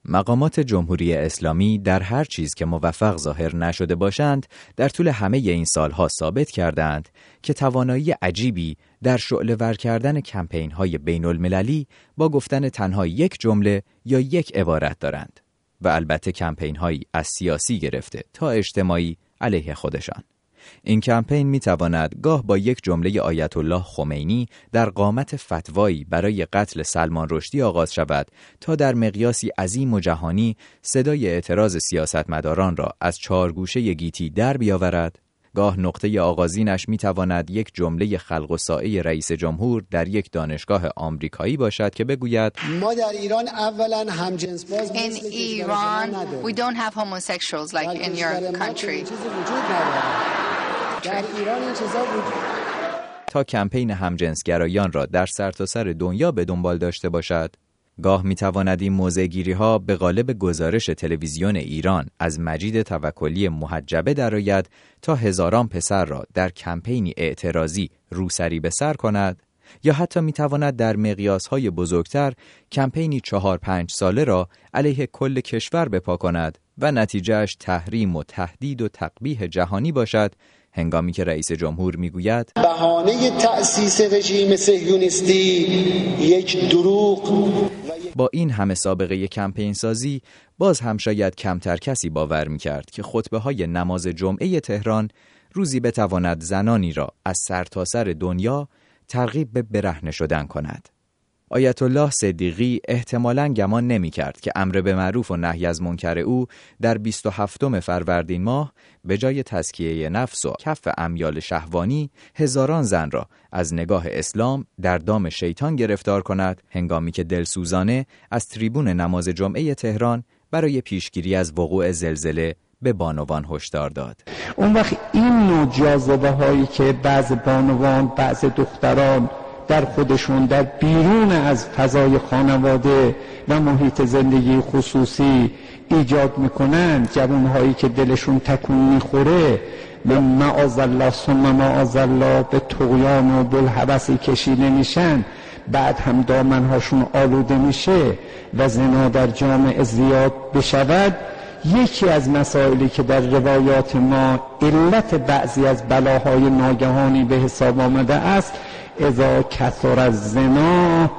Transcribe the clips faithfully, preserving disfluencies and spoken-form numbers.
مقامات جمهوری اسلامی در هر چیز که موفق ظاهر نشده باشند در طول همه این سالها ثابت کردند که توانایی عجیبی در شعله‌ور کردن کمپین‌های بین‌المللی با گفتن تنها یک جمله یا یک عبارت دارند و البته کمپین‌هایی از سیاسی گرفته تا اجتماعی علیه خودشان. این کمپین می تواند گاه با یک جمله آیت الله خمینی در قامت فتوایی برای قتل سلمان رشدی آغاز شود تا در مقیاسی عظیم و جهانی صدای اعتراض سیاستمداران را از چهارگوشه گیتی در بیاورد، گاه نقطه آغازینش می تواند یک جمله خلق و سائه رئیس جمهور در یک دانشگاه آمریکایی باشد که بگوید ما در ایران اولا همجنس باز In Iran we don't have homosexuals like in your country. در ایران این چیزا وجود تا کمپین همجنسگرایان را در سرتاسر دنیا به دنبال داشته باشد. گاه میتواند این موضع‌گیری ها به قالب گزارش تلویزیون ایران از مجید توکلی محجبه درآید تا هزاران پسر را در کمپینی اعتراضی روسری به سر کند، یا حتی میتواند در مقیاس‌های بزرگتر کمپینی چهار پنج ساله را علیه کل کشور بپا کند و نتیجهش تحریم و تهدید و تقبیح جهانی باشد، هنگامی که رئیس جمهور میگوید بهانه تأسیس رژیم صهیونیستی یک دروغ. با این همه سابقه کمپین سازی باز هم شاید کمتر کسی باور میکرد که خطبه‌های نماز جمعه تهران روزی بتواند زنانی را از سرتاسر دنیا ترغیب به برهنه شدن کند. آیت الله صدیقی احتمالاً گمان نمی کرد که امر به معروف و نهی از منکر او در بیست و هفتم فروردین ماه به جای تزکیه نفس و کف امیال شهوانی هزاران زن را از نگاه اسلام در دام شیطان گرفتار کند، هنگامی که دلسوزانه از تریبون نماز جمعه تهران برای پیشگیری از وقوع زلزله به بانوان هشدار داد. اون وقت این نوع جاذبه هایی که بعض بانوان، بعض دختران در خودشون در بیرون از فضای خانواده و محیط زندگی خصوصی ایجاد میکنن، جوانهایی که دلشون تکون میخوره و معاذالله ثم معاذالله به طغیان و بلهوسی کشیده میشن، بعد هم دامنهاشون آلوده میشه و زنا در جامعه زیاد بشود. یکی از مسائلی که در روایات ما علت بعضی از بلاهای ناگهانی به حساب آمده است، اذا کثر الزنا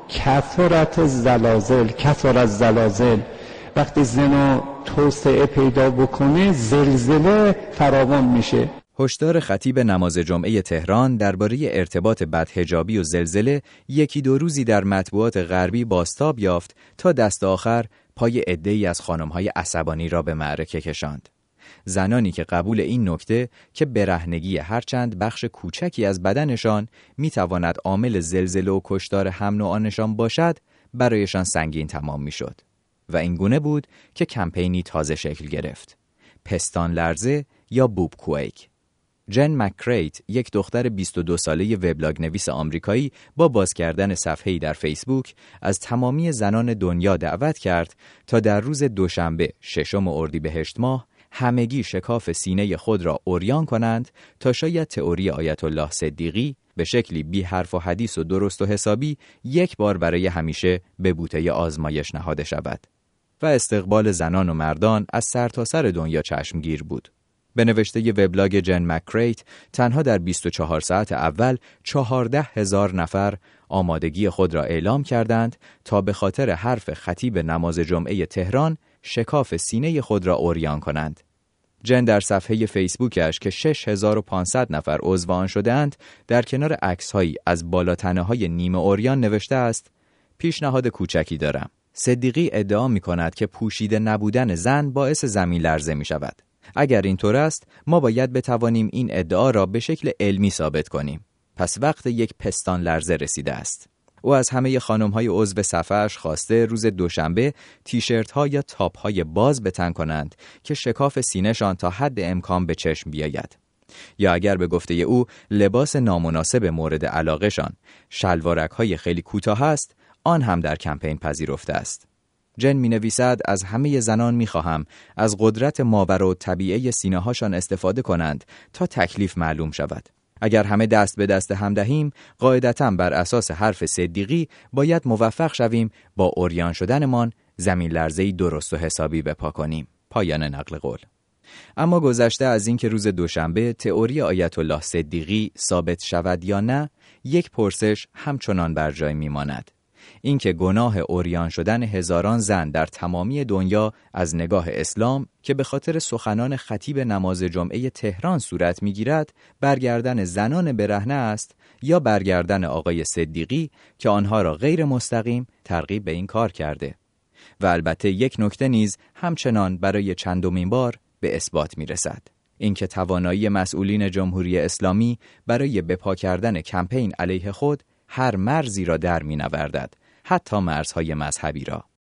کثرت الزلازل، کثر الزلازل، وقتی زنا توسعه پیدا بکنه زلزله فراوان میشه. هشدار خطیب نماز جمعه تهران درباره ارتباط بدحجابی و زلزله یکی دو روزی در مطبوعات غربی بازتاب یافت تا دست آخر پای عده‌ای از خانم‌های عصبانی را به معرکه کشاند. زنانی که قبول این نکته که برهنگی هرچند بخش کوچکی از بدنشان میتواند عامل زلزله و کشتار هم نوعانشان باشد، برایشان سنگین تمام میشد. و این گونه بود که کمپینی تازه شکل گرفت: پستان لرزه یا بوب کویک. جن مکریت، یک دختر بیست و دو ساله وبلاگ نویس آمریکایی، با باز کردن صفحه‌ای در فیسبوک از تمامی زنان دنیا دعوت کرد تا در روز دوشنبه ششم اردیبهشت ماه همگی شکاف سینه خود را عریان کنند تا شاید تئوری آیت الله صدیقی به شکلی بی حرف و حدیث و درست و حسابی یک بار برای همیشه به بوته آزمایش نهاده شود. و استقبال زنان و مردان از سرتاسر دنیا چشمگیر بود. به نوشته وبلاگ جن مکریت، تنها در بیست و چهار ساعت اول چهارده هزار نفر آمادگی خود را اعلام کردند تا به خاطر حرف خطیب نماز جمعه تهران شکاف سینه خود را عریان کنند. جن در صفحه فیسبوکش که شش هزار و پانصد نفر عضو آن شده‌اند، در کنار عکس‌هایی از بالاتنه‌های نیمه عریان نوشته است: پیشنهاد کوچکی دارم. صدیقی ادعا می‌کند که پوشیده نبودن زن باعث زمین لرزه می‌شود. اگر اینطور است، ما باید بتوانیم این ادعا را به شکل علمی ثابت کنیم. پس وقت یک پستان لرزه رسیده است. او از همه خانم‌های عضو صفحه‌اش خواسته روز دوشنبه تیشرت‌ها یا تاپ‌های باز به تن کنند که شکاف سینه‌شان تا حد امکان به چشم بیاید. یا اگر به گفته او لباس نامناسب مورد علاقه‌شان شلوارک‌های خیلی کوتاه است، آن هم در کمپین پذیرفته است. جن می نویسد: از همه زنان می خواهم از قدرت ماورا طبیعه سینه هاشان استفاده کنند تا تکلیف معلوم شود. اگر همه دست به دست هم دهیم، قاعدتاً بر اساس حرف صدیقی باید موفق شویم با عریان شدنمان زمین لرزه‌ای درست و حسابی بپا کنیم. پایان نقل قول. اما گذشته از این که روز دوشنبه تئوری آیت الله صدیقی ثابت شود یا نه، یک پرسش همچنان بر جای میماند. این که گناه عریان شدن هزاران زن در تمامی دنیا از نگاه اسلام که به خاطر سخنان خطیب نماز جمعه تهران صورت میگیرد، برگردن زنان برهنه است یا برگردن آقای صدیقی که آنها را غیر مستقیم ترغیب به این کار کرده. و البته یک نکته نیز همچنان برای چندمین بار به اثبات میرسد. اینکه توانایی مسئولین جمهوری اسلامی برای بپا کردن کمپین علیه خود هر مرزی را در مینوردد، حتی مرزهای مذهبی را.